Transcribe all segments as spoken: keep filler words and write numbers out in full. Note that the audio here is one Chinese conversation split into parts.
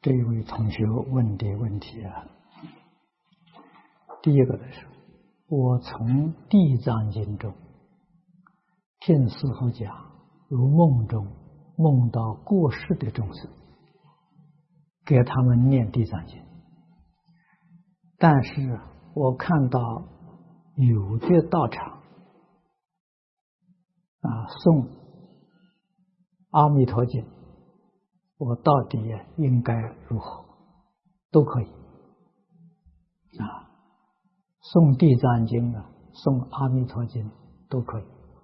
这一位同学问的问题啊，第一个的是，我从《地藏经》中听师父讲，如梦中梦到过世的众生，给他们念《地藏经》，但是我看到有的道场啊诵《阿弥陀经》，我到底应该如何？都可以啊，诵《地藏经》啊，诵《阿弥陀经》都可以。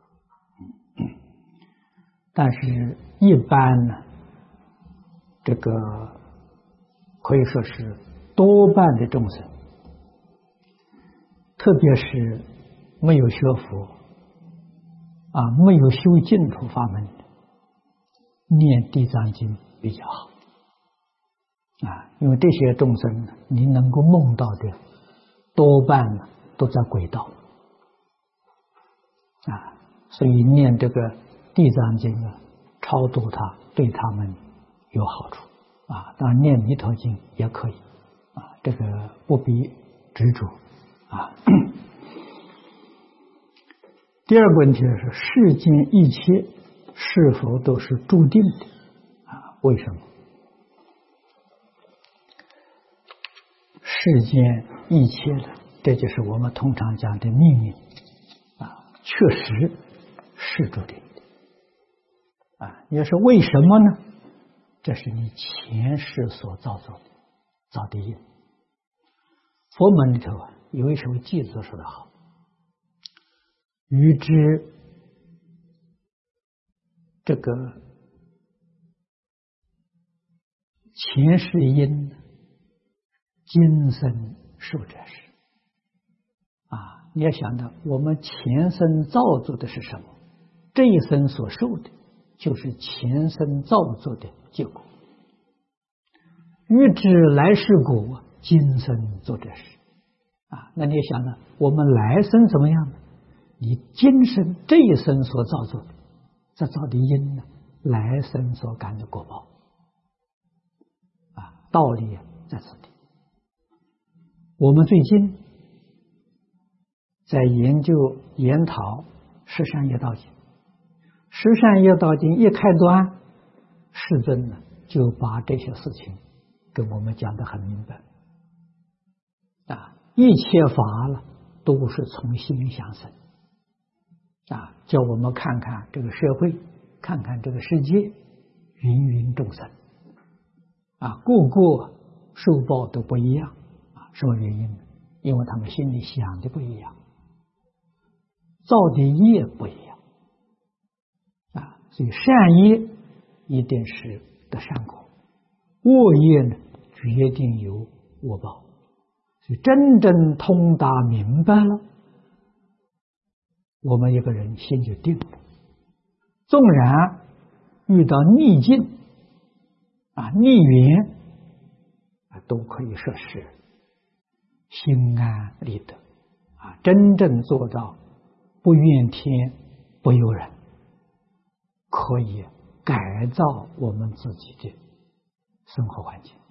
但是，一般呢，这个可以说是多半的众生，特别是没有学佛啊，没有修净土法门的，念《地藏经》比较好啊，因为这些众生呢，你能够梦到的，多半呢都在轨道啊，所以念这个《地藏经》啊，超度他，对他们有好处啊。当然，念《弥陀经》也可以啊，这个不必执着啊。第二个问题是，世间一切是否都是注定的啊？为什么？世间一切的，这就是我们通常讲的命运啊，确实是注定的啊。也是为什么呢？这是你前世所造作的，造的因。佛门里头啊，有一首偈子说得好：“欲知这个前世因，今生受者是。”啊，你要想到我们前生造作的是什么，这一生所受的就是前生造作的结果。欲知来世果，今生做者是。啊，那你也想到我们来生怎么样呢？你今生这一生所造作的，这造的因呢，来生所感的果报。啊，道理在此地。我们最近在研究研讨《十善业道经》，《十善业道经》一开端，世尊呢就把这些事情跟我们讲得很明白啊，一切法了都是从心想生啊，叫我们看看这个社会，看看这个世界，芸芸众生啊，个个受报都不一样啊，什么原因呢？因为他们心里想的不一样，造的业不一样啊，所以善业一定是得善果，恶业呢决定有恶报。所以真正通达明白了，我们一个人心就定了。纵然遇到逆境啊、逆缘啊，都可以说是心安理得啊，真正做到不怨天不尤人，可以改造我们自己的生活环境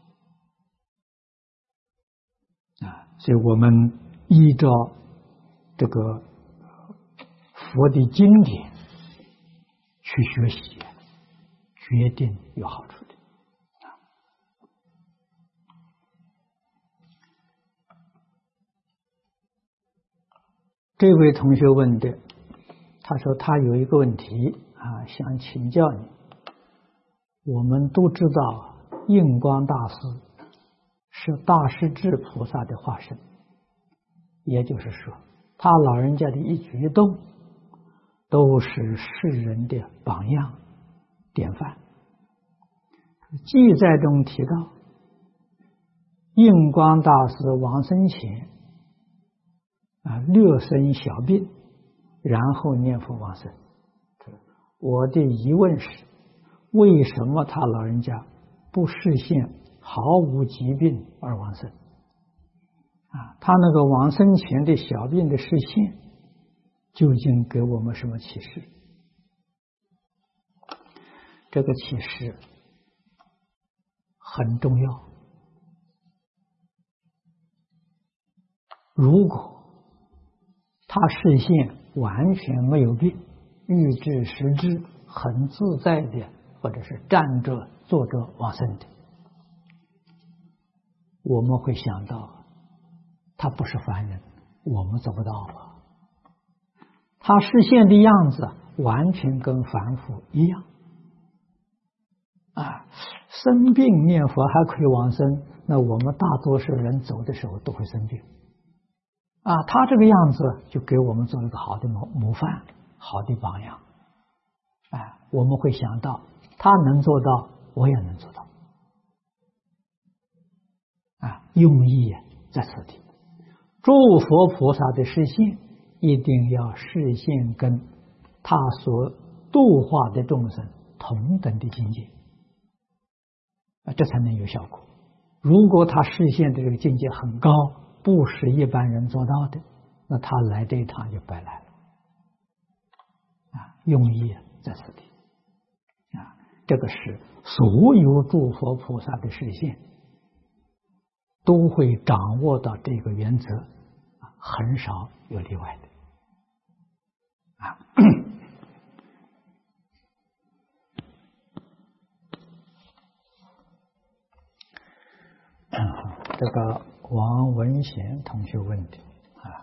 啊。所以我们依照这个佛的经典去学习，决定有好处的啊。这位同学问的，他说他有一个问题啊，想请教你。我们都知道印光大师是大势至菩萨的化身，也就是说他老人家的一举一动都是世人的榜样典范。记载中提到，印光大师往生前啊略生小病，然后念佛往生。我的疑问是，为什么他老人家不示现毫无疾病而往生啊？他那个往生前的小病的示现，究竟给我们什么启示？这个启示很重要。如果他视线完全没有变，欲知时知，很自在的，或者是站着、坐着往生的，我们会想到他不是凡人，我们做不到啊。他视线的样子完全跟凡夫一样啊，生病念佛还可以往生，那我们大多数人走的时候都会生病啊。他这个样子就给我们做一个好的模模范，好的榜样。哎，我们会想到他能做到，我也能做到啊。用意在此地，诸佛菩萨的视线一定要视线跟他所度化的众生同等的境界啊，这才能有效果。如果他视线的这个境界很高，不是一般人做到的，那他来这一趟就白来了啊。用意在此地啊，这个是所有诸佛菩萨的视线都会掌握到这个原则啊，很少有例外的啊。这个王文贤同学问的啊，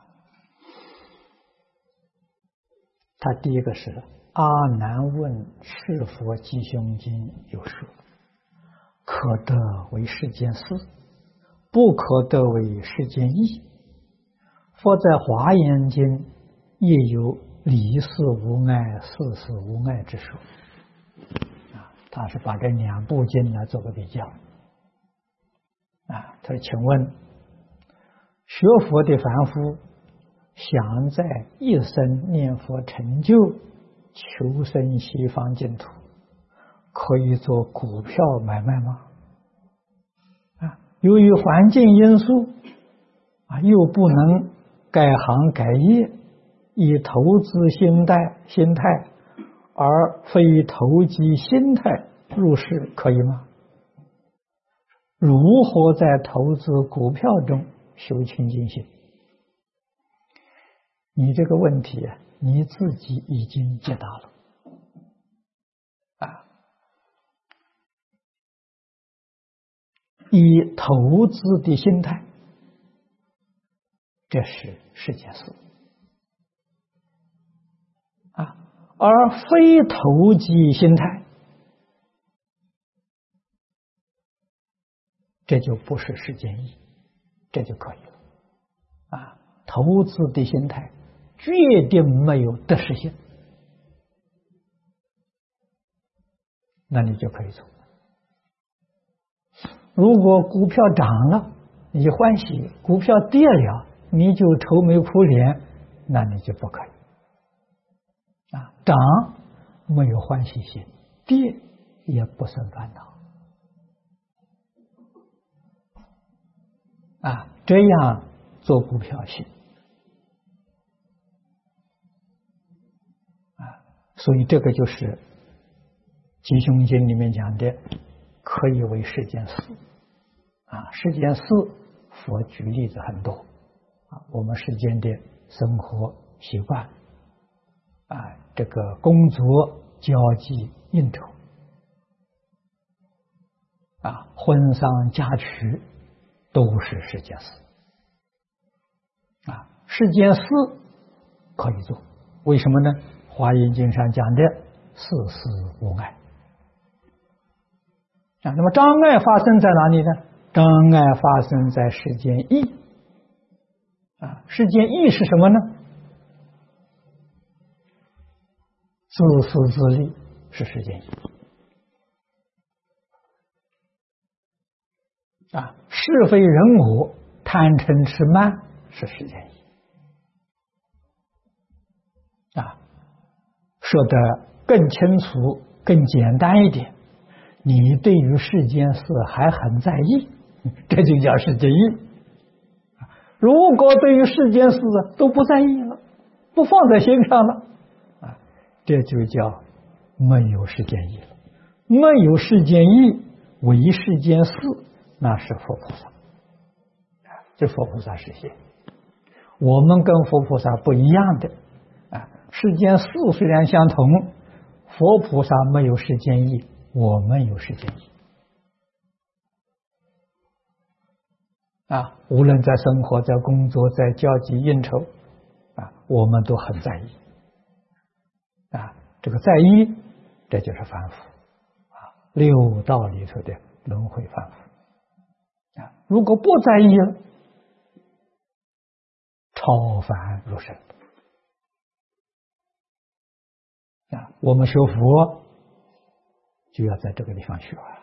他第一个是阿难问是佛吉凶经有说，可得为世间事，不可得为世间义。佛在华严经也有理事无碍、事事无碍之说啊，他是把这两部经来做个比较啊。他说：“请问，学佛的凡夫想在一生念佛成就，求生西方净土，可以做股票买卖吗？啊，由于环境因素啊，又不能改行改业，以投资心态心态而非投机心态入市，可以吗？如何在投资股票中修清净心？”你这个问题啊，你自己已经解答了啊。以投资的心态，这是世间事啊，而非投机心态，这就不是世间义，这就可以了啊。投资的心态决定没有得失心，那你就可以做。如果股票涨了，你就欢喜；股票跌了，你就愁眉苦脸，那你就不可以啊。涨没有欢喜心，跌也不生烦恼啊，这样做股票行。所以这个就是吉凶经里面讲的，可以为世间事啊。世间事佛举例子很多啊，我们世间的生活习惯啊，这个工作交际应酬啊，婚丧嫁娶都是世间事啊。世间事可以做，为什么呢？华严经上讲的事事无碍啊，那么障碍发生在哪里呢？障碍发生在世间义啊。世间义是什么呢？自私自利是世间义啊，是非人我、贪嗔痴慢是世间义啊。说得更清楚、更简单一点，你对于世间事还很在意，这就叫世间义。如果对于世间事都不在意了，不放在心上了啊，这就叫没有世间义了。没有世间义， 为世间事，那是佛菩萨，这佛菩萨实现。我们跟佛菩萨不一样的啊，世间事虽然相同，佛菩萨没有世间意，我们有世间意啊。无论在生活、在工作、在交际应酬啊，我们都很在意啊。这个在意，这就是凡夫啊，六道里头的轮回凡夫啊。如果不在意了，超凡入圣啊！我们学佛就要在这个地方学啊。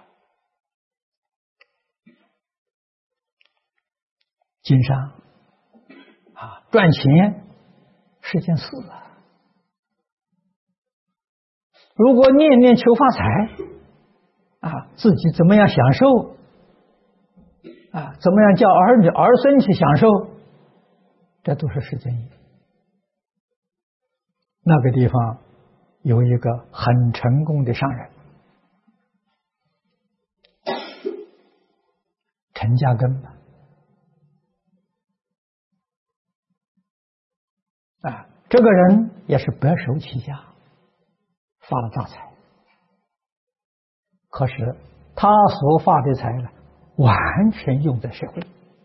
经商啊，赚钱是件事啊。如果念念求发财啊，自己怎么样享受啊？怎么样叫儿女儿孙去享受？这都是世间意。那个地方有一个很成功的商人，陈嘉庚吧，啊，这个人也是白手起家，发了大财。可是他所发的财呢，完全用在社会，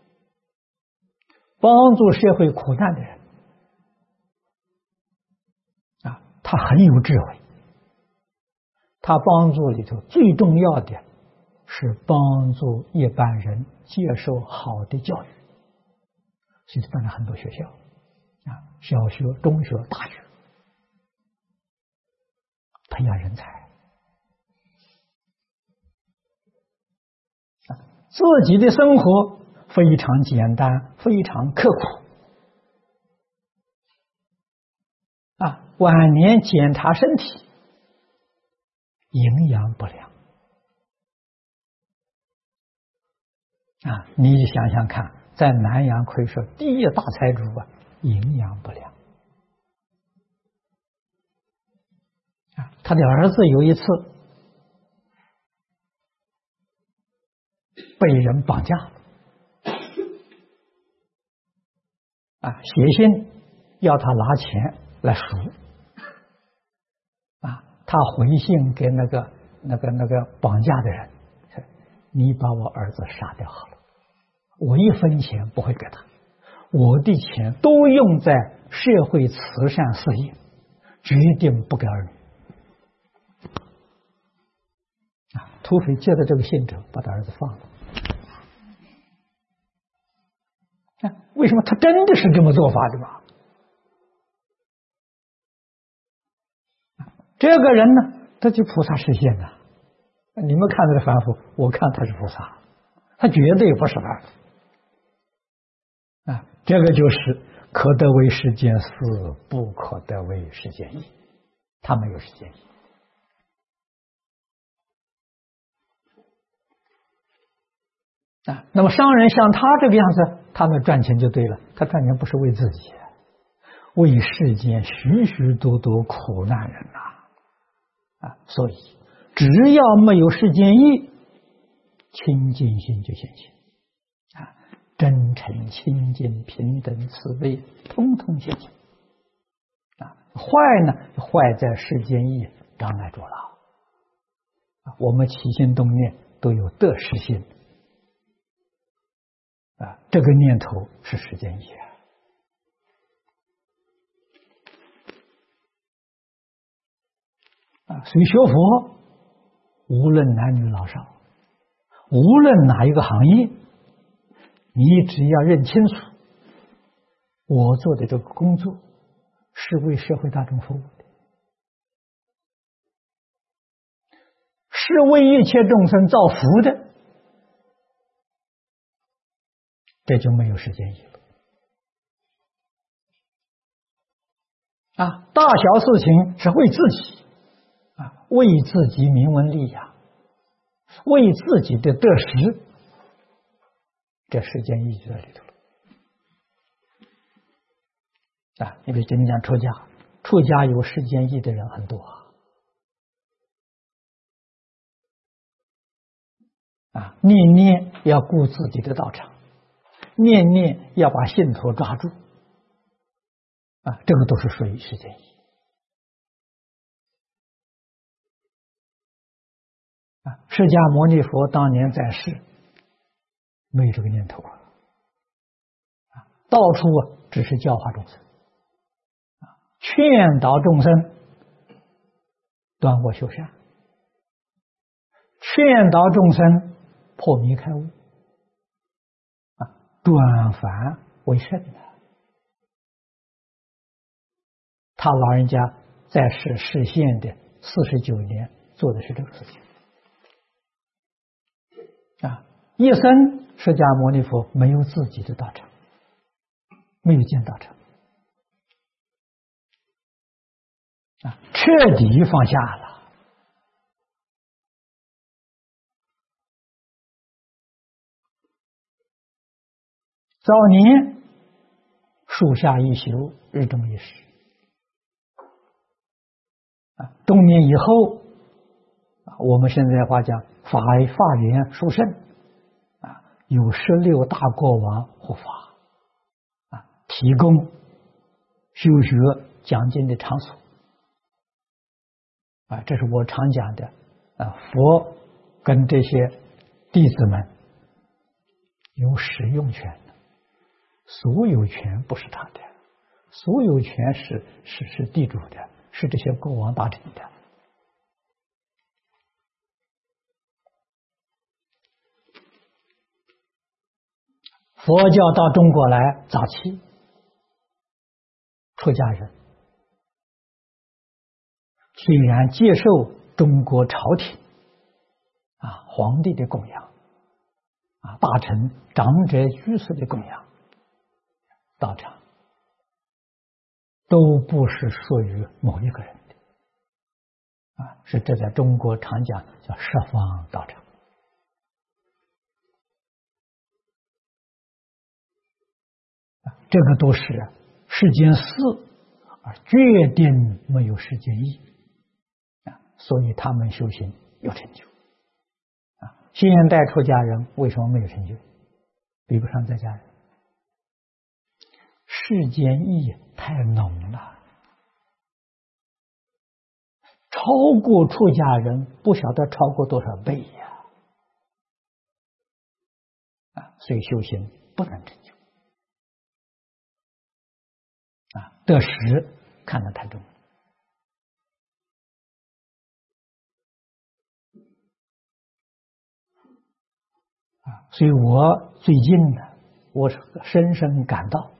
帮助社会苦难的人啊，他很有智慧。他帮助里头最重要的是帮助一般人接受好的教育，所以办了很多学校啊，小学、中学、大学，培养人才啊，自己的生活非常简单，非常刻苦啊。晚年检查身体，营养不良啊！你想想看，在南阳可以说第一大财主啊，营养不良啊。他的儿子有一次被人绑架了啊，写信要他拿钱来赎啊，他回信给那个那个那个绑架的人，你把我儿子杀掉好了，我一分钱不会给他，我的钱都用在社会慈善事业，决定不给儿女啊。土匪接到这个信之后，把他儿子放了。为什么他真的是这么做法的吗？这个人呢，他就菩萨实现了。你们看他的凡夫，我看他是菩萨，他绝对不是凡夫啊。这个就是可得为世间事，不可得为世间意，他没有世间意啊。那么商人像他这个样子，他们赚钱就对了，他赚钱不是为自己，为世间许许多多苦难人呐 啊, 啊所以只要没有世间意，清净心就现前啊，真诚、清净、平等、慈悲，通通现前啊。坏呢，坏在世间意障碍住了啊。我们起心动念都有得失心啊，这个念头是世间意啊。所以学佛，无论男女老少，无论哪一个行业，你只要认清楚，我做的这个工作是为社会大众服务的，是为一切众生造福的，这就没有世间意了啊。大小事情是为自己啊，为自己名闻利养，为自己的得失，这世间意就在里头了啊。因为今天讲出家，出家有世间意的人很多啊。 啊，念念要顾自己的道场，念念要把信徒抓住，啊，这个都是属于世间义。啊，释迦牟尼佛当年在世，没有这个念头啊，到处啊只是教化众生，啊，劝导众生断恶修善，劝导众生破迷开悟，啊，转凡为圣的。他老人家在世实现的四十九年，做的是这个事情。啊，一生释迦牟尼佛没有自己的道场，没有建道场，啊，彻底放下了。早年树下一宿，日中一时，啊，中年以后，我们现在话讲法法缘殊胜，啊，有十六大国王护法，啊，提供修学讲经的场所，啊，这是我常讲的，啊，佛跟这些弟子们有使用权的，所有权不是他的，所有权是是是地主的，是这些国王大臣的。佛教到中国来早期，出家人虽然接受中国朝廷啊皇帝的供养，啊大臣长者居士的供养，道场都不是属于某一个人的，啊，是这在中国常讲叫十方道场。这个都是世间事，而决定没有世间义，啊，所以他们修行有成就。啊，现代出家人为什么没有成就？比不上在家人。世间义太浓了，超过出家人不晓得超过多少倍呀！啊，所以修行不能成就。啊，得失看得太重啊，所以我最近呢，我深深感到，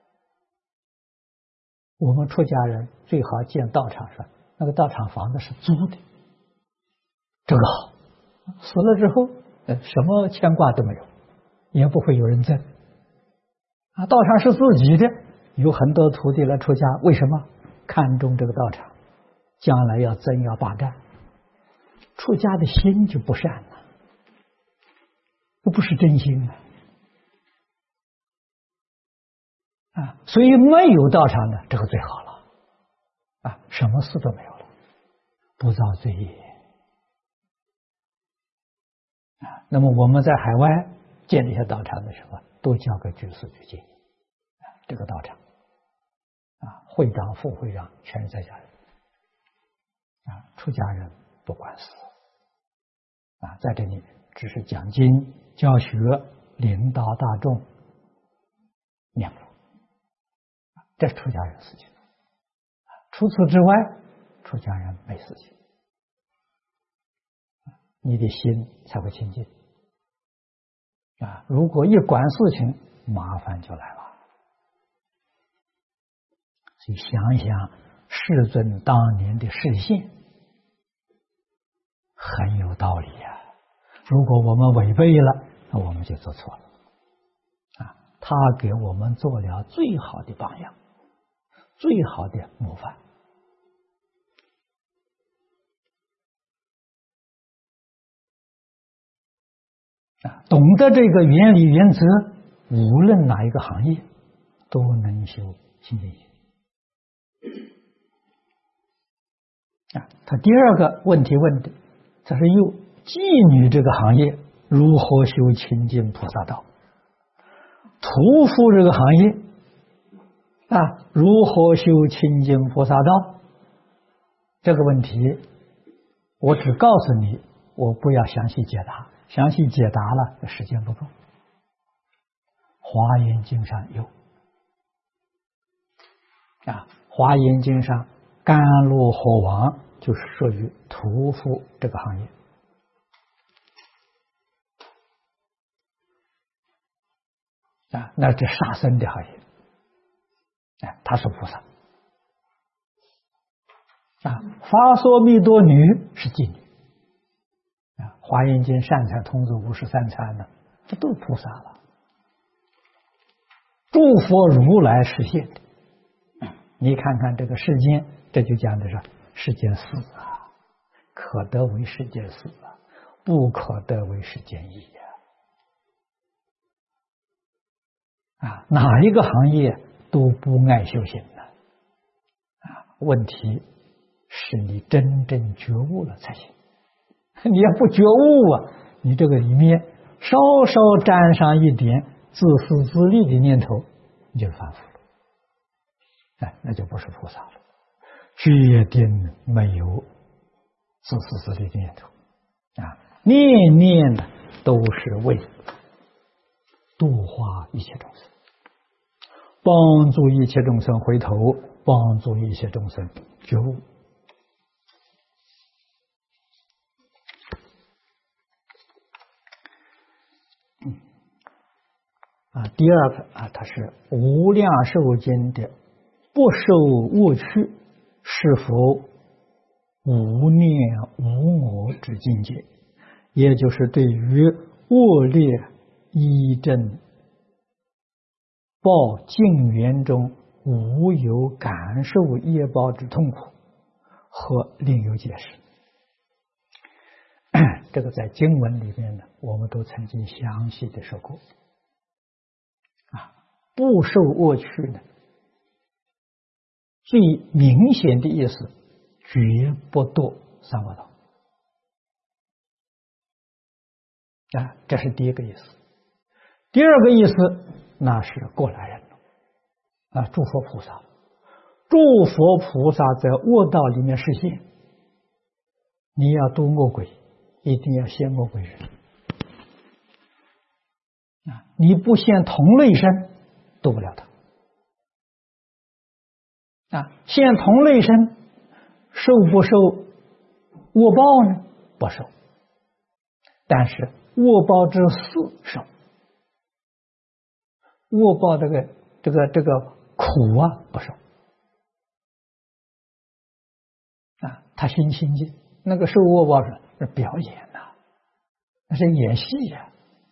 我们出家人最好建道场上，那个道场房子是租的，这个好，死了之后，呃，什么牵挂都没有，也不会有人争啊，道场是自己的。有很多徒弟来出家，为什么？看重这个道场，将来要争要霸占，出家的心就不善了，这不是真心啊！啊，所以没有道场呢，这个最好了啊，什么事都没有了，不造罪业啊。那么我们在海外建这些道场的时候，都交给居士去建啊，这个道场。啊，会长、副会长全是在家人，啊，出家人不管事，啊，在这里只是讲经、教学、领导大众、念佛，这是出家人事情。除此之外，出家人没事情，你的心才会清净。啊，如果一管事情，麻烦就来了。所以想想世尊当年的示现，很有道理呀、啊。如果我们违背了，那我们就做错了。啊，他给我们做了最好的榜样，最好的模范。啊，懂得这个原理原则，无论哪一个行业，都能修清净心。啊，他第二个问题问的，他说：“又妓女这个行业如何修清净菩萨道？屠夫这个行业啊，如何修清净菩萨道？这个问题，我只告诉你，我不要详细解答，详细解答了，时间不够。华严经上有啊，华严经上甘露火王就是属于屠夫这个行业啊，那是杀生的行业，哎，他是菩萨啊。发梭密多女是妓女啊，华严经善财童子五十三参呢，这都是菩萨了。诸佛如来实现的，你看看这个世间，这就讲的是世间事啊，可得为世间事啊，不可得为世间义呀。啊，哪一个行业都不爱修行的啊？问题是你真正觉悟了才行。你要不觉悟啊，你这个里面稍稍沾上一点自私自利的念头，你就反复了，哎，那就不是菩萨了，决定没有自私自利的念头啊，念念呢都是为度化一切众生，帮助一切众生回头，帮助一切众生觉悟。啊，第二个啊，它是无量寿经的不受恶趣，是否无念无我之境界？也就是对于恶劣依正报境缘中无有感受业报之痛苦，和另有解释。这个在经文里面呢，我们都曾经详细的说过。啊，不受恶趣呢，最明显的意思，绝不堕三恶道。啊，这是第一个意思。第二个意思，那是过来人了。啊，诸佛菩萨，诸佛菩萨在恶道里面实现，你要度恶鬼，一定要现恶鬼人。啊，你不现同类身，度不了他。啊，现同类身，受不受恶报呢？不受。但是恶报之四受。恶报这个这个这个苦啊，不受。啊，他心清净，那个受恶报是表演呐、啊，那是演戏呀、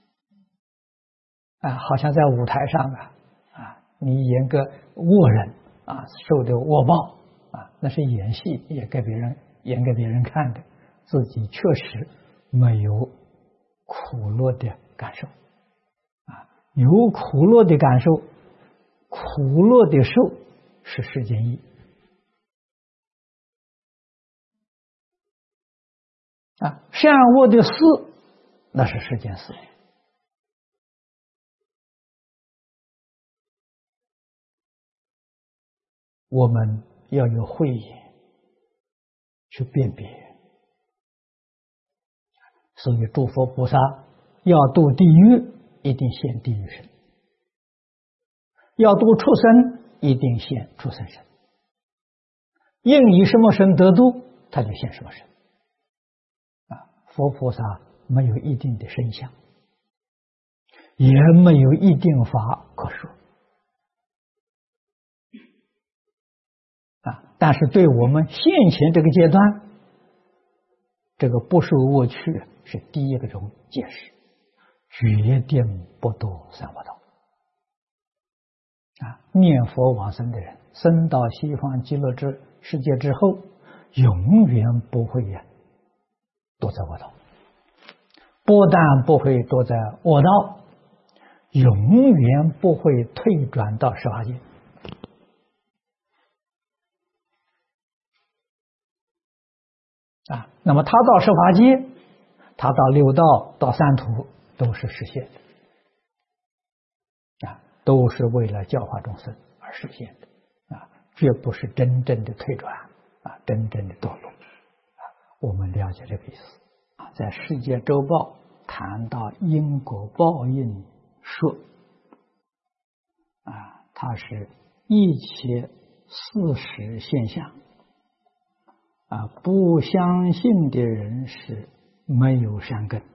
啊。啊，好像在舞台上啊，啊，你演个恶人啊，受的恶报啊，那是演戏，也给别人演给别人看的，自己确实没有苦乐的感受啊，有苦乐的感受，苦乐的受是世间义啊，善恶的事那是世间事。我们要有慧眼去辨别，所以诸佛菩萨要度地狱，一定现地狱身；要度畜生，一定现畜生身。应以什么身得度，他就现什么身。啊，佛菩萨没有一定的身相，也没有一定法可说。啊，但是对我们现前这个阶段，这个不受恶趣是第一个种解释，决定不堕三恶道。啊，念佛往生的人，生到西方极乐之世界之后，永远不会呀堕在恶道，不但不会堕在恶道，永远不会退转到十法界。啊，那么他到十法界， 他到六道到三途都是实现的啊，都是为了教化众生而实现的啊，绝不是真正的退转啊，真正的堕落啊。我们了解这个意思啊，在《世界周报》谈到因果报应说啊，它是一切事实现象啊，不相信的人是没有善根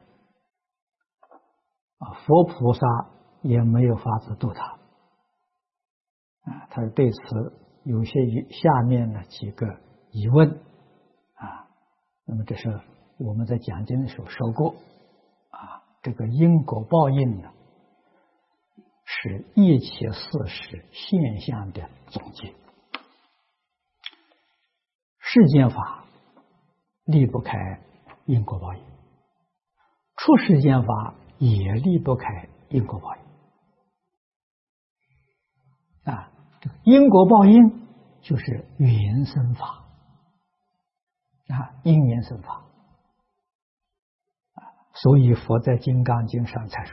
啊，佛菩萨也没有法子度他啊。他对此有些下面的几个疑问啊，那么这是我们在讲经的时候说过啊，这个因果报应呢，是一切事实现象的总结。世间法离不开因果报应，出世间法也离不开因果报应啊。因果报应就是缘生法啊，因缘生法啊，所以佛在《金刚经》上才说：“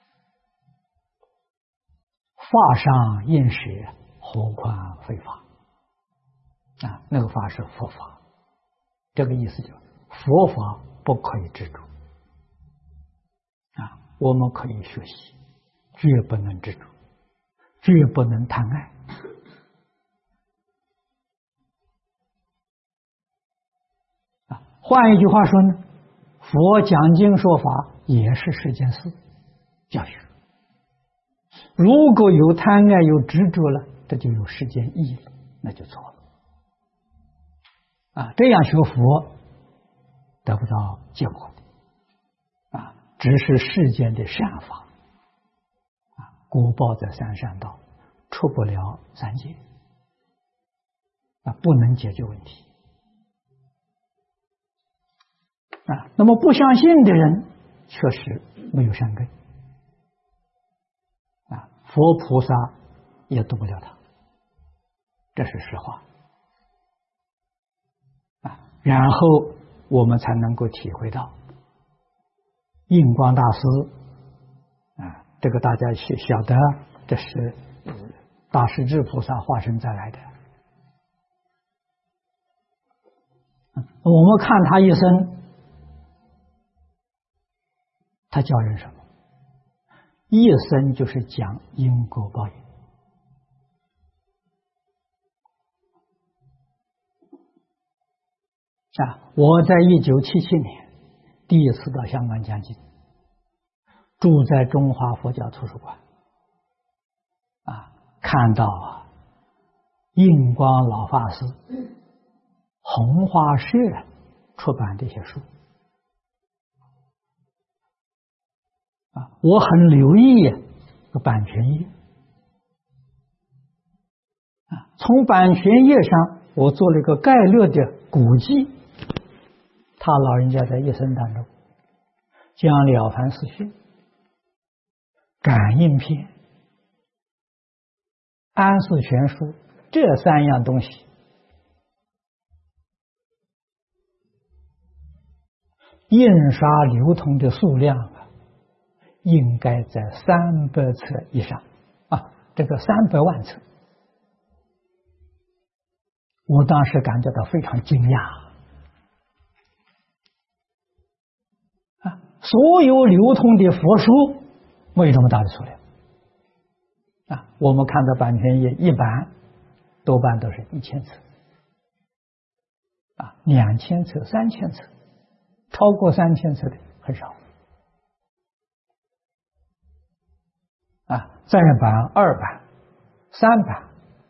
法上应舍，何况非法。”啊，那个法是佛法，这个意思就是佛法不可以执着啊，我们可以学习，绝不能执着，绝不能贪爱啊。换一句话说呢，佛讲经说法也是世间事教育，如果有贪爱有执着了，这就有世间义了，那就错了啊。这样学佛得不到结果的啊，只是世间的善法啊，果报在三善道，出不了三界啊，不能解决问题啊。那么不相信的人确实没有善根啊，佛菩萨也度不了他，这是实话啊。然后我们才能够体会到印光大师啊，这个大家晓晓得，这是大势至菩萨化身再来的。我们看他一生，他教人什么？一生就是讲因果报应啊！我在一九七七年第一次到香港讲经，住在中华佛教图书馆啊，看到啊印光老法师红花社出版这些书啊，我很留意这版权页啊，从版权页上我做了一个概略的估计。他老人家在一生当中将《了凡四训》、感应篇、安世全书这三样东西印刷流通的数量啊，应该在三百册以上啊，这个三百万册，我当时感觉到非常惊讶。所有流通的佛书没有这么大的数量啊！我们看到版权页一版多半都是一千册啊，两千册、三千册，超过三千册的很少啊。再版、二版、三版，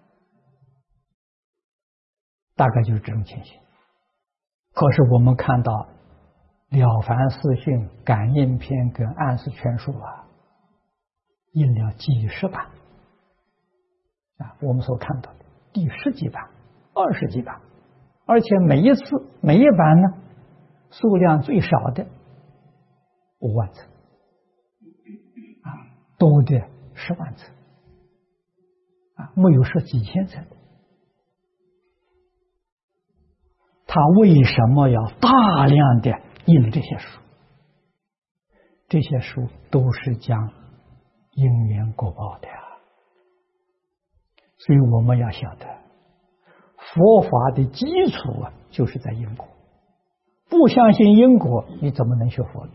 大概就是这种情形。可是我们看到了凡四训、感应篇跟安世全书啊，印了几十版啊，我们所看到的第十几版、二十几版，而且每一次每一版呢，数量最少的五万册啊，多的十万册啊，没有说几千册。他为什么要大量的印这些书这些书都是讲因缘果报的呀。所以我们要晓得，佛法的基础啊，就是在因果。不相信因果，你怎么能学佛呢？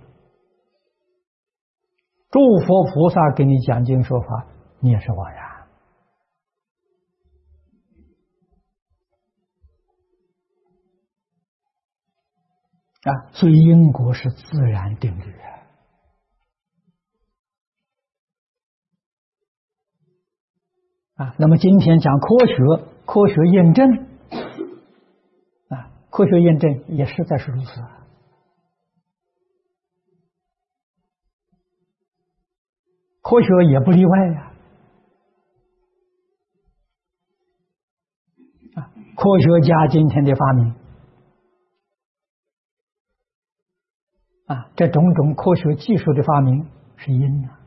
诸佛菩萨给你讲经说法，你也是枉然啊！所以因果是自然定律啊。啊，那么今天讲科学，科学验证啊，科学验证也实在是如此啊。科学也不例外呀！啊，科学家今天的发明啊，这种种科学技术的发明是因啊。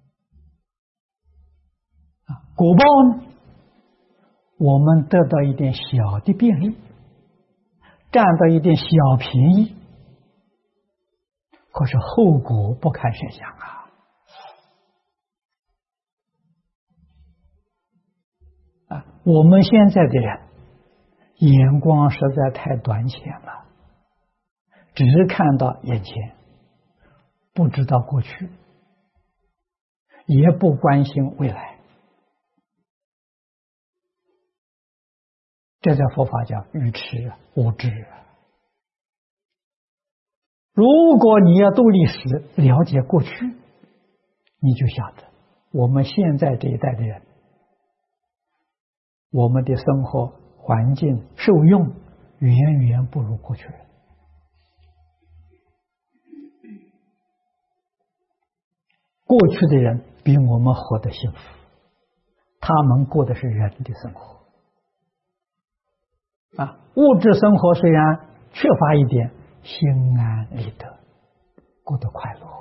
啊，果报呢，我们得到一点小的便利，占到一点小便宜，可是后果不堪设想啊！啊，我们现在的人眼光实在太短浅了，只看到眼前，不知道过去，也不关心未来。这在佛法叫愚痴无知。如果你要读历史，了解过去，你就晓得我们现在这一代的人，我们的生活环境受用远远不如过去人。过去的人比我们活得幸福，他们过的是人的生活啊，物质生活虽然缺乏一点，心安理得，过得快乐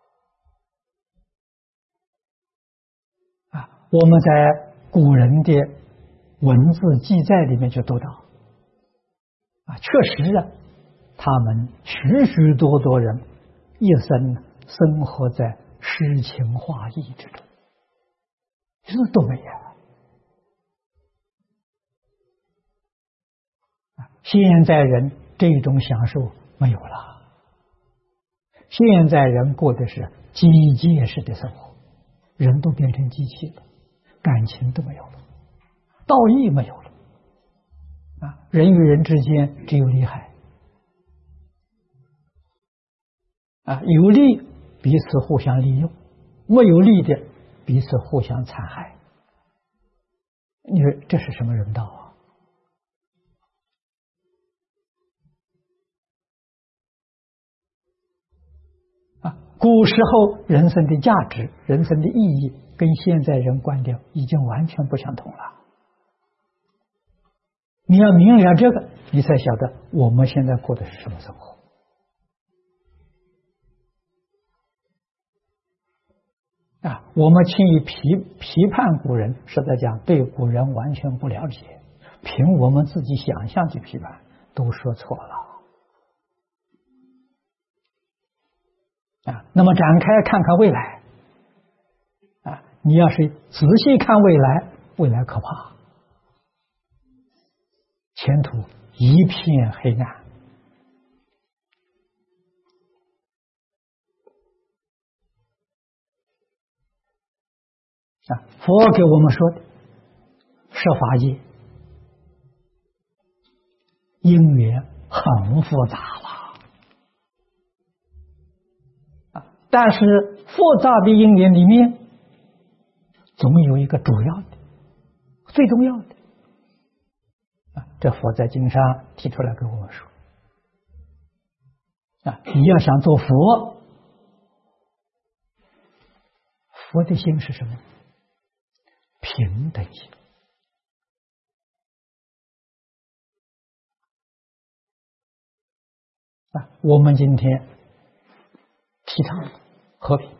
啊。我们在古人的文字记载里面就读到啊，确实啊，他们许许多多人一生生活在诗情画意之中，这多美呀！现在人这种享受没有了，现在人过的是机械式的生活，人都变成机器了，感情都没有了，道义没有了啊！人与人之间只有利害啊，有利彼此互相利用，没有利的彼此互相残害。你说这是什么人道啊？啊，古时候人生的价值、人生的意义，跟现在人观点已经完全不相同了。你要明了这个，你才晓得我们现在过的是什么生活。啊，我们轻易批批判古人，实在讲对古人完全不了解，凭我们自己想象去批判，都说错了。啊，那么展开看看未来，啊，你要是仔细看未来，未来可怕，前途一片黑暗。啊，佛给我们说的设法界因缘很复杂了啊，但是复杂的因缘里面，总有一个主要的、最重要的啊。这佛在经上提出来给我们说啊，你要想做佛，佛的心是什么？平等心啊！我们今天提倡和平、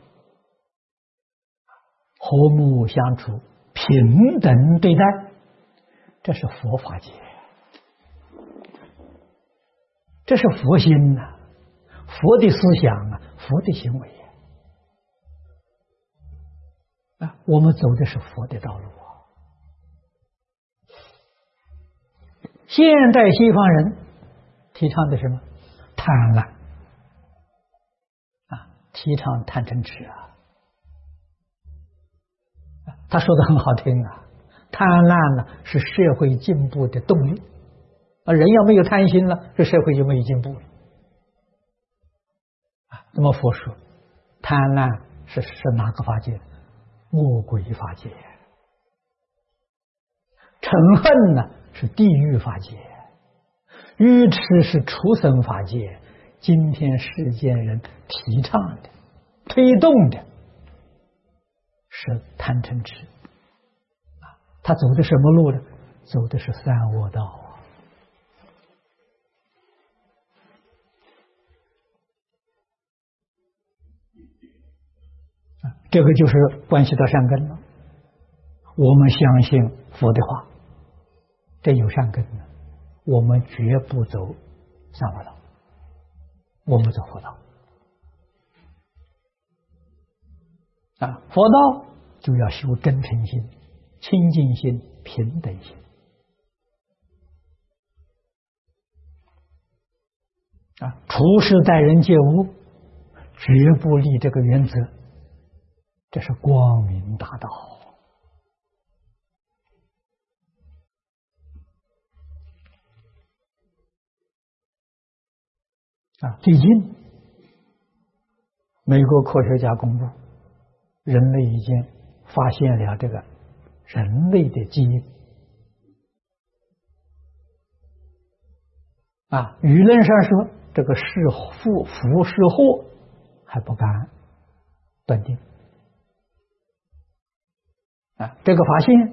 和睦相处、平等对待，这是佛法界，这是佛心呐、啊，佛的思想啊，佛的行为啊。 啊，我们走的是佛的道路啊。现代西方人提倡的什么？贪婪啊，提倡贪嗔痴啊。他说的很好听啊，贪婪呢是社会进步的动力啊，人要没有贪心了，这社会就没有进步了啊。那么佛说，贪婪是是哪个法界？魔鬼法界。嗔恨呢是地狱法界，愚痴是畜生法界。今天世间人提倡的、推动的是贪嗔痴啊，他走的什么路呢？走的是三恶道啊。这个就是关系到善根了。我们相信佛的话，这有善根的，我们绝不走三恶道，我们走佛道啊。佛道就要修真诚心、清净心、平等心啊。处事待人接物，绝不立这个原则，这是光明大道啊！最近，美国科学家公布，人类已经发现了这个人类的基因啊。舆论上说，这个是福福是祸，还不敢断定啊。这个发现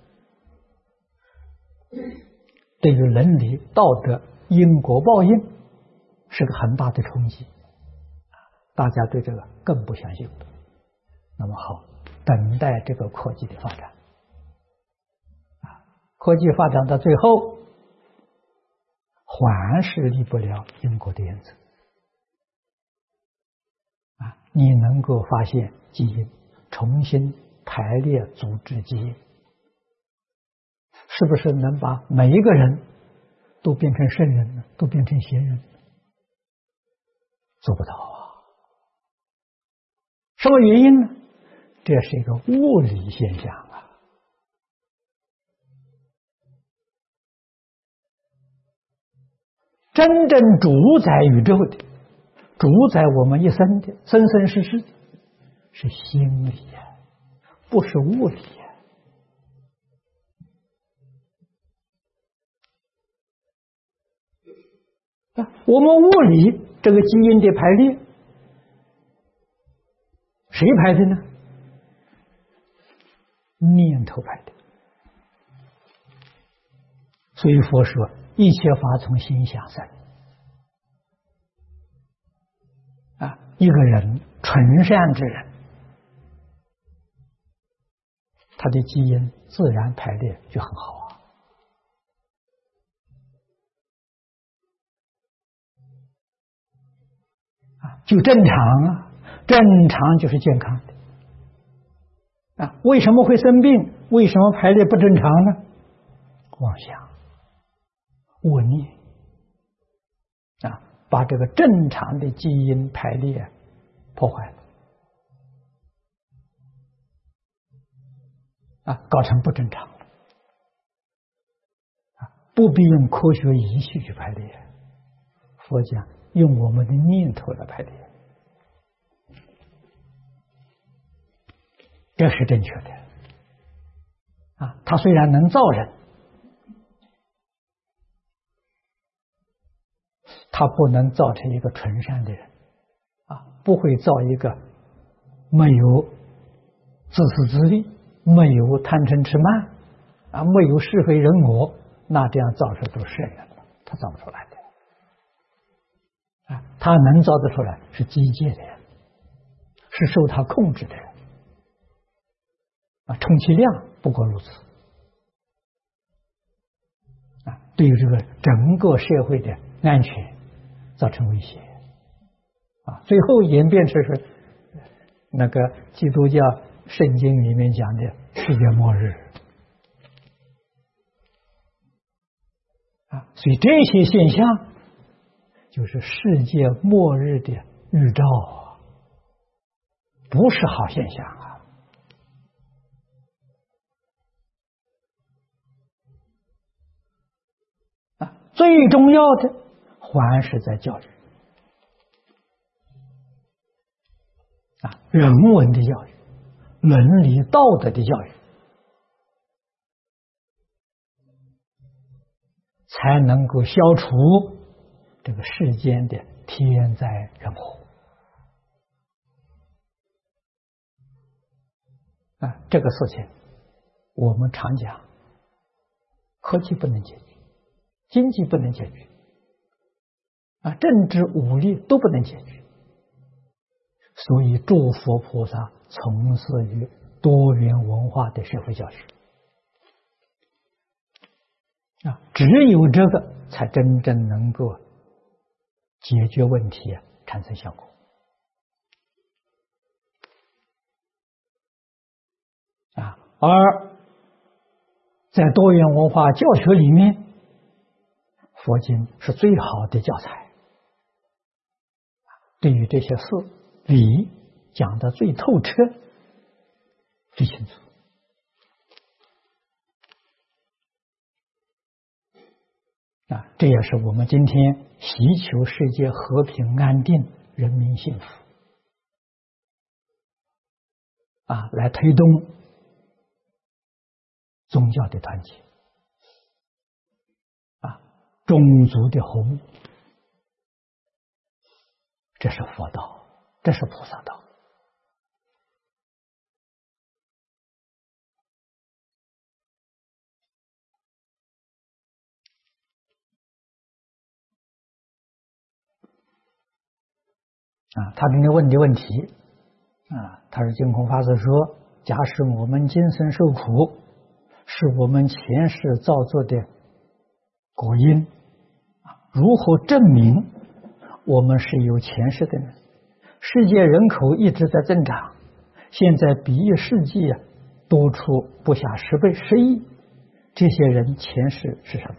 对于伦理、道德、因果报应是个很大的冲击，大家对这个更不相信。那么好，等待这个科技的发展啊，科技发展到最后，还是离不了因果的原则啊。你能够发现基因，重新排列组织基因，是不是能把每一个人都变成圣人呢？都变成贤人？做不到啊！什么原因呢？这是一个物理现象啊！真正主宰宇宙的、主宰我们一生的、生生世世的，是心理啊，不是物理啊！我们物理这个基因的排列，谁排的呢？念头排的。所以佛说，一切法从心想生啊。一个人纯善之人，他的基因自然排列就很好啊。就正常啊，正常就是健康的啊。为什么会生病？为什么排列不正常呢？妄想、恶念啊，把这个正常的基因排列破坏了啊，搞成不正常了啊，不必用科学仪器去排列。佛讲用我们的念头来排列，这是正确的啊。它虽然能造人，它不能造成一个纯善的人啊，不会造一个没有自私自利、没有贪嗔痴慢啊、没有是非人我，那这样造出都圣人了，他造不出来的。他能造得出来是机械的人，是受他控制的人啊，充其量不过如此啊，对于这个整个社会的安全造成威胁啊，最后演变成是那个基督教圣经里面讲的世界末日啊，所以这些现象就是世界末日的预兆啊，不是好现象啊。啊，最重要的还是在教育啊，人文的教育、伦理道德的教育，才能够消除这个世间的天灾人祸啊。这个事情我们常讲，科技不能解决，经济不能解决啊，政治武力都不能解决。所以诸佛菩萨从事于多元文化的社会教育啊，只有这个才真正能够解决问题，产生效果啊。而在多元文化教学里面，佛经是最好的教材，对于这些事理讲得最透彻、最清楚啊。这也是我们今天祈求世界和平安定、人民幸福啊，来推动宗教的团结啊，种族的和睦，这是佛道，这是菩萨道啊。他这个问的问题啊，他是净空法师说，假使我们今生受苦是我们前世造作的果因，如何证明我们是有前世的呢？世界人口一直在增长，现在比一世纪啊多出不下十倍、十亿，这些人前世是什么？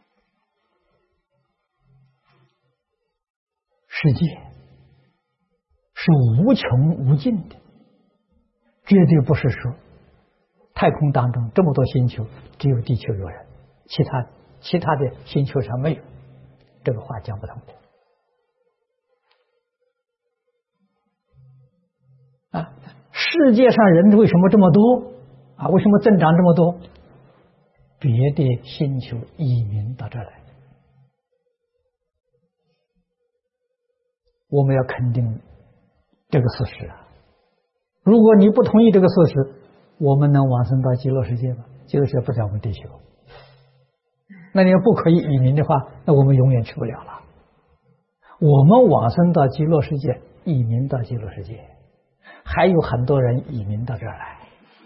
世界是无穷无尽的，绝对不是说太空当中这么多星球只有地球有人，其他其他的星球上没有，这个话讲不通啊。世界上人为什么这么多啊？为什么增长这么多？别的星球移民到这儿来，我们要肯定这个事实啊。如果你不同意这个事实，我们能往生到极乐世界吗？极乐世界不在我们地球，那你要不可以移民的话，那我们永远去不了了。我们往生到极乐世界，移民到极乐世界，还有很多人移民到这儿来，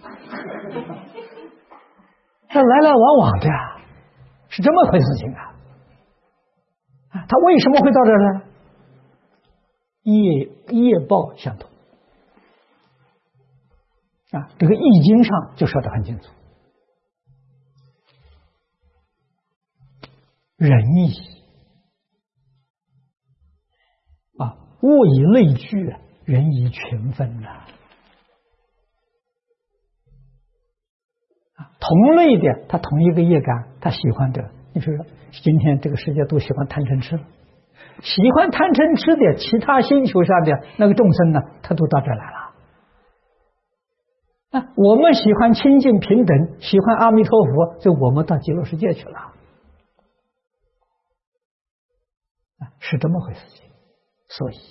他来来往往的，是这么回事情啊。他为什么会到这儿呢？业业报相同啊，这个易经上就说得很清楚，仁义啊，物以类聚，人以群分呐。同类的，他同一个业感，他喜欢的，你说今天这个世界都喜欢贪嗔痴了，喜欢贪嗔痴的其他星球上的那个众生呢，他都到这来了。啊，我们喜欢清净平等，喜欢阿弥陀佛，就我们到极乐世界去了，啊，是这么回事情。所以，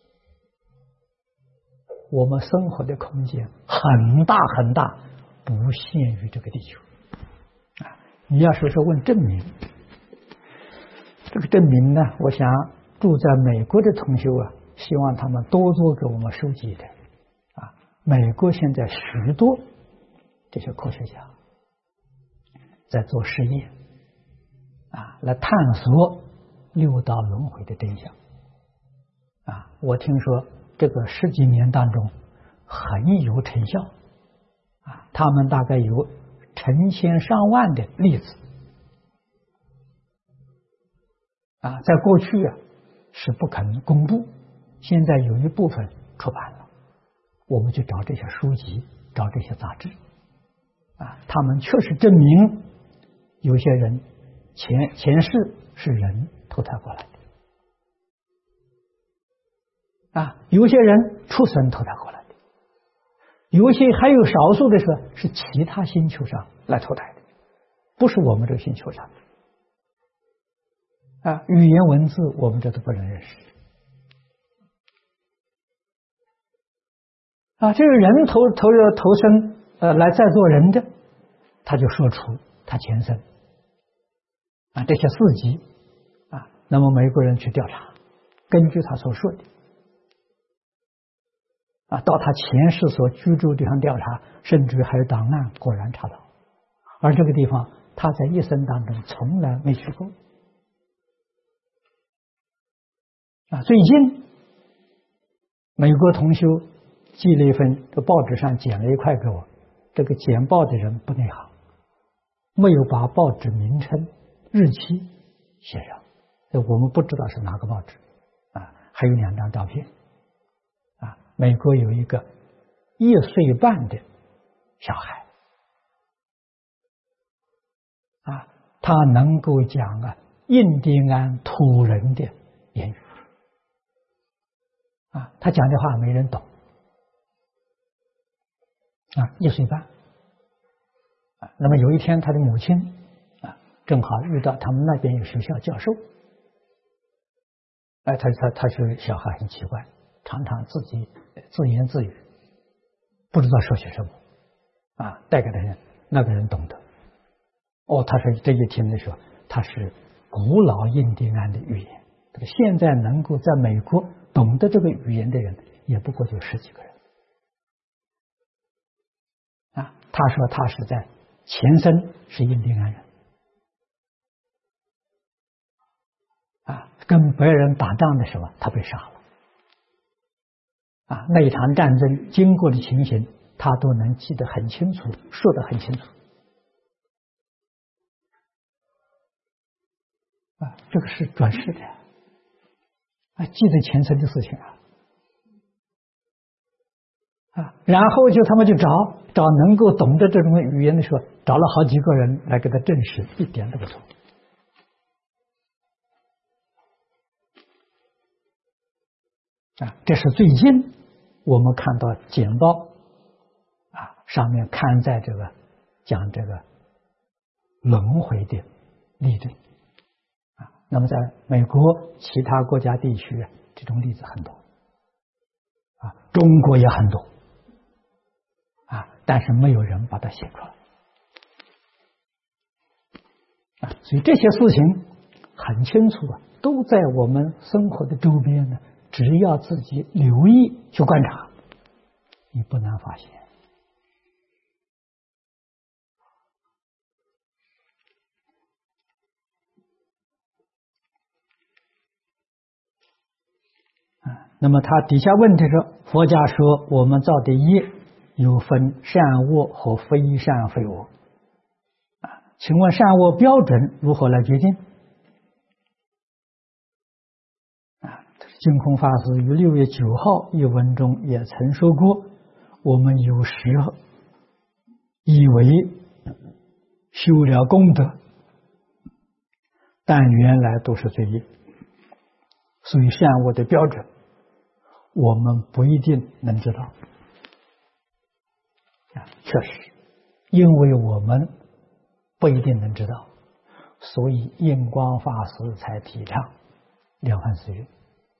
我们生活的空间很大很大，不限于这个地球。啊，你要说是问证明，这个证明呢，我想住在美国的同学啊，希望他们多多给我们收集的。美国现在许多这些科学家在做实验啊，来探索六道轮回的真相啊。我听说这个十几年当中很有成效啊，他们大概有成千上万的例子啊，在过去啊是不肯公布，现在有一部分出版了，我们去找这些书籍，找这些杂志啊，他们确实证明有些人前前世是人投胎过来的啊，有些人畜生投胎过来的，有些还有少数的是是其他星球上来投胎的，不是我们这个星球上的啊。语言文字我们这都不能认识啊。这个人投投投生呃来再做人的，他就说出他前生啊这些事迹啊，那么美国人去调查，根据他所说的啊，到他前世所居住地方调查，甚至还有档案，果然查到，而这个地方他在一生当中从来没去过啊。最近美国同修寄了一份，这报纸上剪了一块给我，这个剪报的人不内行，没有把报纸名称日期写上，我们不知道是哪个报纸啊。还有两张照片啊，美国有一个一岁半的小孩啊，他能够讲啊印第安土人的言语啊，他讲的话没人懂啊，一岁半啊。那么有一天他的母亲啊正好遇到他们那边有学校教授，哎，他他他说小孩很奇怪，常常自己自言自语，不知道说些什么啊，带给他人那个人懂得。哦，他说这一听的时候，他是古老印第安的语言，现在能够在美国懂得这个语言的人也不过就十几个人啊。他说他是在前生是印第安人啊，跟别人打仗的时候他被杀了啊，那一场战争经过的情形他都能记得很清楚，说得很清楚啊，这个是转世的啊，记得前生的事情啊啊，然后就他们就找找能够懂得这种语言的时候，找了好几个人来给他证实，一点都不错啊。这是最近我们看到简报啊上面刊载这个讲这个轮回的例证啊。那么在美国其他国家地区这种例子很多啊，中国也很多啊，但是没有人把它写出来啊。所以这些事情很清楚啊，都在我们生活的周边呢，只要自己留意去观察，你不难发现啊。那么他底下问的说，佛家说我们造的业有分善恶和非善非恶啊，请问善恶标准如何来决定啊？净空法师于六月九号一文中也曾说过，我们有时候以为修了功德，但原来都是罪业，所以善恶的标准我们不一定能知道啊。确实因为我们不一定能知道，所以印光法师才提倡了凡四训。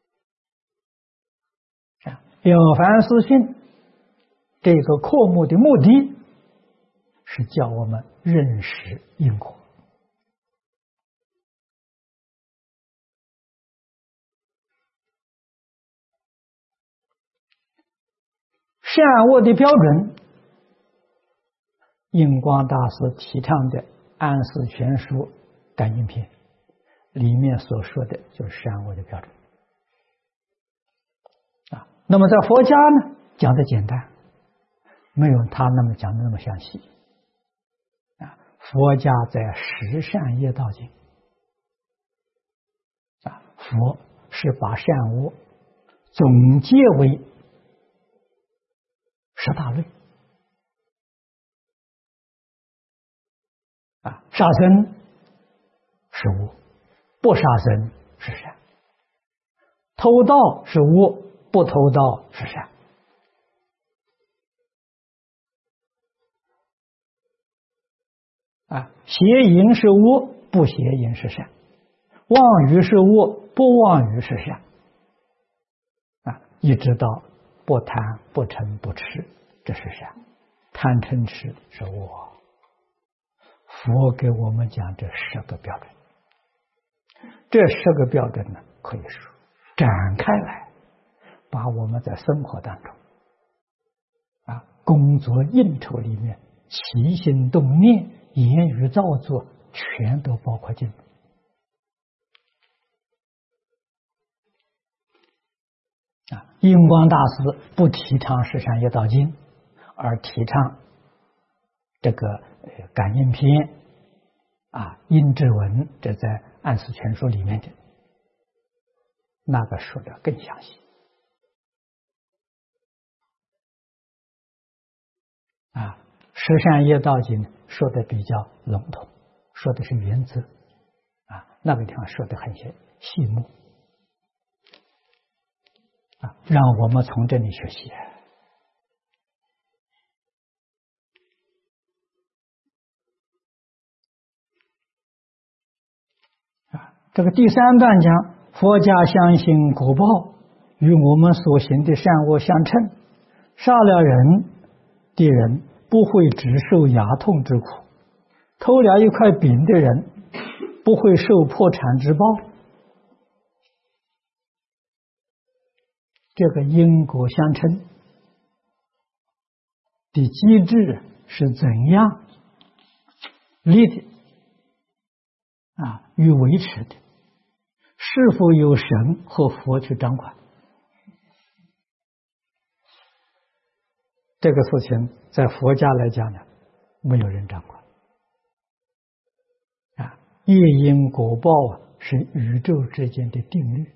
了凡四训这个科目的目的是叫我们认识因果，善恶的标准，印光大师提倡的《安世全书感应篇》里面所说的就是善恶的标准啊。那么在佛家呢，讲的简单， 没有他那么讲的那么详细啊。佛家在十善业道经啊，佛是把善恶总结为十大类啊，杀生是恶，不杀生是善，偷盗是恶，不偷盗是善。啊，邪淫是恶，不邪淫是善；妄语是恶，不妄语是善。啊，一直到不贪、不嗔、不痴，这是善；贪嗔痴是恶。佛给我们讲这十个标准，这十个标准呢，可以说展开来，把我们在生活当中啊，工作应酬里面起心动念、言语造作，全都包括进来。啊，印光大师不提倡十善业道经，而提倡这个感应篇啊、阴质文，这在《安世全书》里面的那个说的更详细。啊，十善业道经说的比较笼统，说的是原则啊，那个地方说的很细细目啊，让我们从这里学习。啊，这个第三段讲，佛家相信果报与我们所行的善恶相称，杀了人的人不会只受牙痛之苦，偷了一块饼的人不会受破产之报。这个因果相称的机制是怎样立的啊，与维持的？是否有神和佛去掌管？这个事情在佛家来讲呢，没有人掌管啊。业因果报啊，是宇宙之间的定律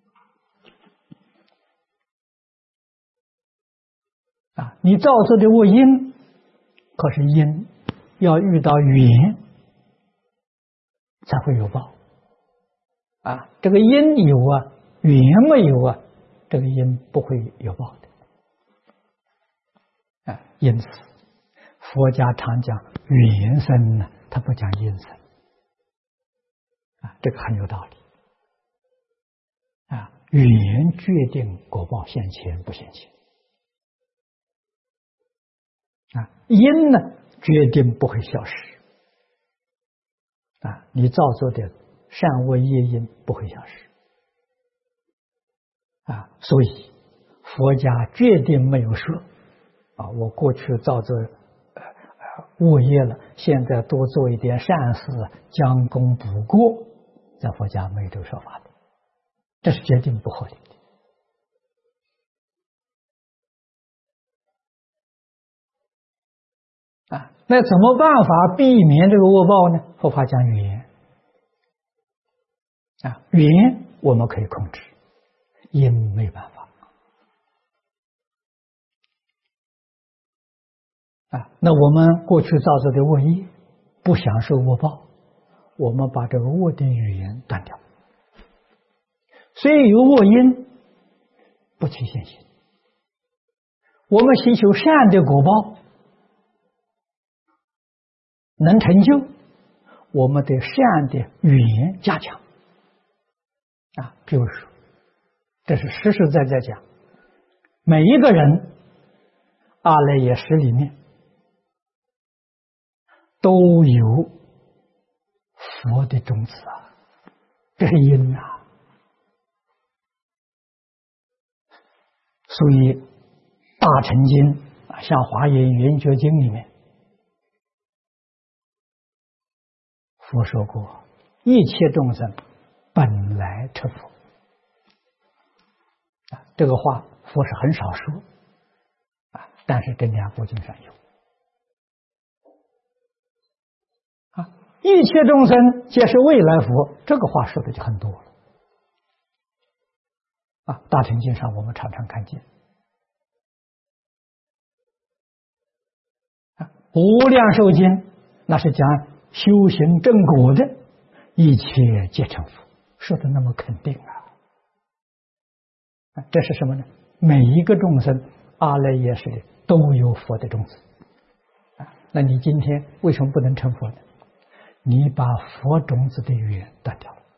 啊。你造作的恶因，可是因要遇到缘才会有报啊。这个因有啊，缘没有啊，这个因不会有报的。啊，因此佛家常讲缘生呢，他不讲因生啊，这个很有道理啊。缘决定果报现前不现前啊，因呢决定不会消失啊，你造作的善恶业因不会消失啊，所以佛家决定没有说啊，我过去造作呃恶业了，现在多做一点善事，将功补过，在佛家没有这个说法的，这是决定不合理的啊。那怎么办法避免这个恶报呢？佛法讲缘啊，缘我们可以控制，因没办法啊。那我们过去造作的恶业，不享受恶报，我们把这个恶的语言断掉。虽有恶因，不起现行。我们寻求善的果报，能成就，我们的善的语言加强啊。比如说，这是实实在在讲，每一个人阿赖耶识里面都有佛的种子啊，这是因啊。所以大乘经啊，像华严圆觉经里面，佛说过，一切众生本来成佛啊，这个话佛是很少说啊，但但是这两部经上有啊，一切众生皆是未来佛，这个话说的就很多了啊。大乘经上我们常常看见啊，无量寿经那是讲修行正果的，一切皆成佛，说的那么肯定啊。啊，这是什么呢？每一个众生阿赖耶识里都有佛的种子啊。那你今天为什么不能成佛呢？你把佛种子的缘断掉了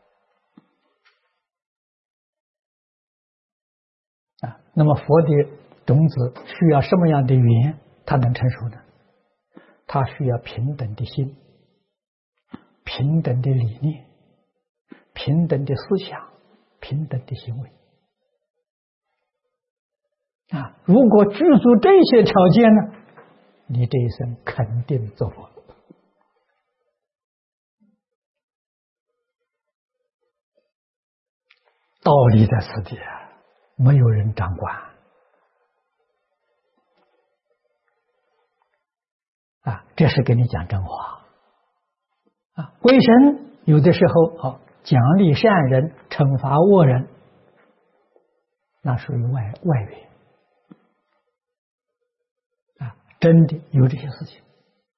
啊。那么佛的种子需要什么样的缘它能成熟呢？它需要平等的心、平等的理念、平等的思想、平等的行为啊。如果具足这些条件呢，你这一生肯定做佛。道理在此地啊，没有人掌管啊，这是给你讲真话啊。鬼神有的时候哦，奖励善人，惩罚恶人，那属于外外缘啊，真的有这些事情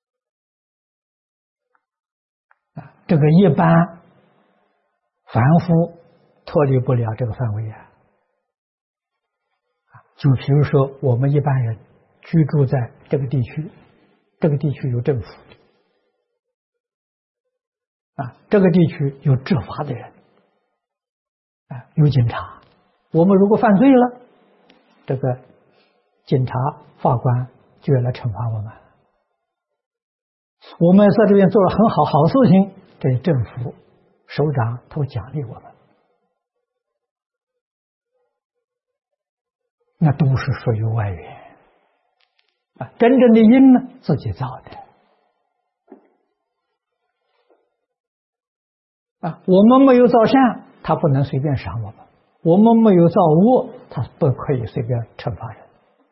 啊。这个一般凡夫脱离不了这个范围啊。就比如说我们一般人居住在这个地区，这个地区有政府啊，这个地区有执法的人啊，有警察。我们如果犯罪了，这个警察、法官就要来惩罚我们。我们在这边做了很好好事情，这政府首长他会奖励我们。那都是属于外缘啊，真正的因呢，自己造的啊。我们没有造善，他不能随便赏我们；我们没有造恶，他不可以随便惩罚人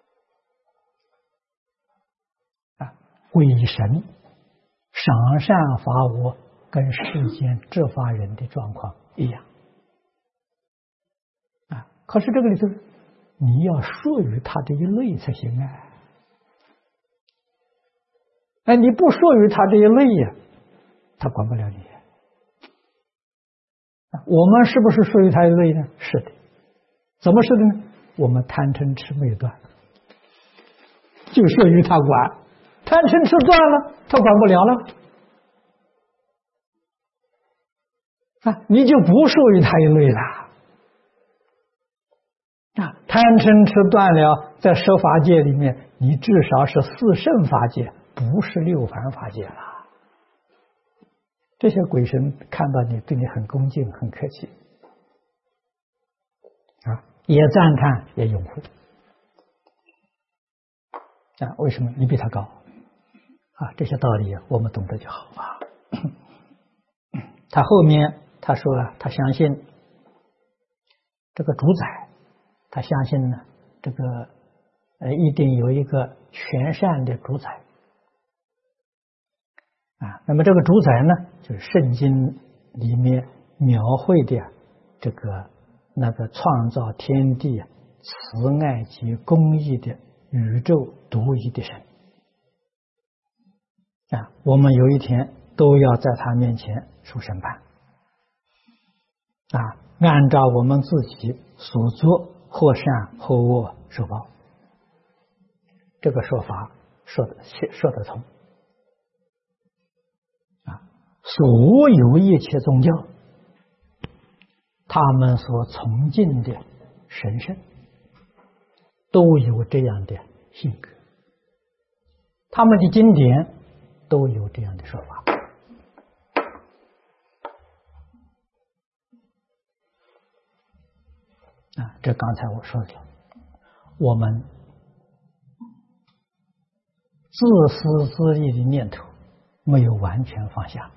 啊。鬼神赏善罚恶，跟世间执法人的状况一样啊。可是这个里头，你要属于他这一类才行啊！哎，你不属于他这一类呀，他管不了你。我们是不是属于他一类呢？是的。怎么是的呢？我们贪嗔痴没有断，就属于他管。贪嗔痴断了，他管不了了啊，你就不属于他一类了。啊，贪嗔痴断了，在十法界里面，你至少是四圣法界，不是六凡法界了。这些鬼神看到你，对你很恭敬、很客气，啊，也赞叹，也拥护。啊，为什么？你比他高啊！这些道理我们懂得就好啊。他后面他说了，他相信这个主宰。他相信呢，这个呃一定有一个全善的主宰啊。那么这个主宰呢，就是圣经里面描绘的这个那个创造天地、慈爱及公义的宇宙独一的神啊。我们有一天都要在他面前受审判啊，按照我们自己所做。或善或恶受报，这个说法说得说得通啊。所有一切宗教，他们所崇敬的神圣，都有这样的性格，他们的经典都有这样的说法。啊，这刚才我说的，我们自私自利的念头没有完全放下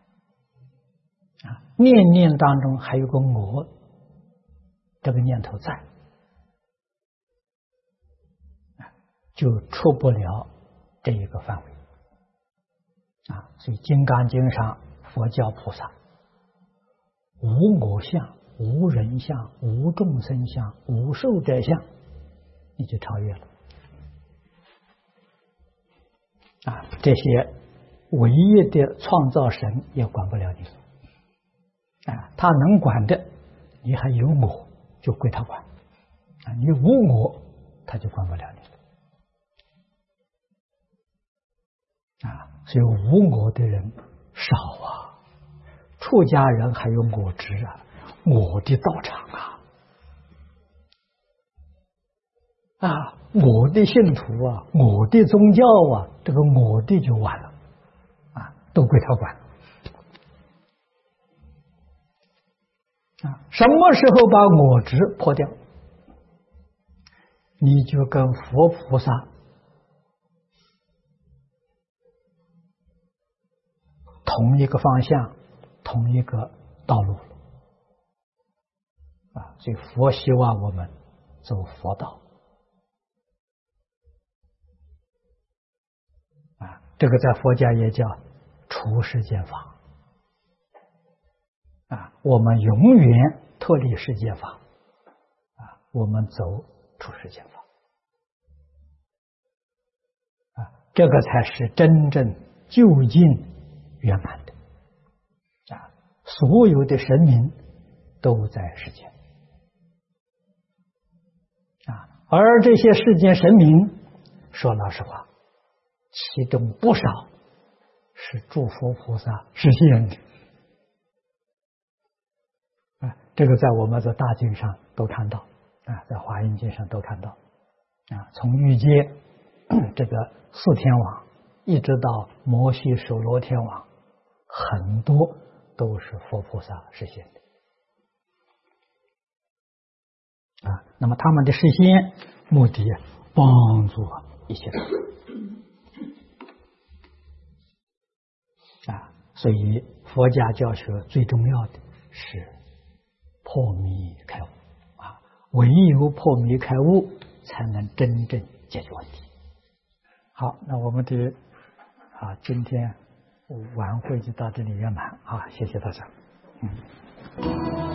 啊，念念当中还有个我这个念头在啊。 就出不了这一个范围啊。所以《金刚经》上佛教菩萨无我相、无人相、无众生相、无寿者相，你就超越了啊！这些唯一的创造神也管不了你啊，他能管的，你还有我，就归他管啊。你无我，他就管不了你啊。所以无我的人少啊。出家人还有我执啊，我的道场啊，啊，我的信徒啊，我的宗教啊，这个我的就完了啊，都归他管啊。什么时候把我执破掉，你就跟佛菩萨同一个方向，同一个道路了啊！所以佛希望我们走佛道啊，这个在佛家也叫出世间法啊。我们永远脱离世界法啊，我们走出世间法啊，这个才是真正究竟圆满的啊！所有的神明都在世间啊，而这些世间神明，说老实话，其中不少是诸佛菩萨实现的啊。这个在我们的大经上都看到啊，在华严经上都看到啊。从欲界这个四天王，一直到摩西首罗天王，很多都是佛菩萨实现的啊。那么他们的实现目的帮助一切人啊。所以佛家教学最重要的是破迷开悟啊，唯有破迷开悟才能真正解决问题。好，那我们的啊今天晚会就到这里圆满啊，谢谢大家。嗯。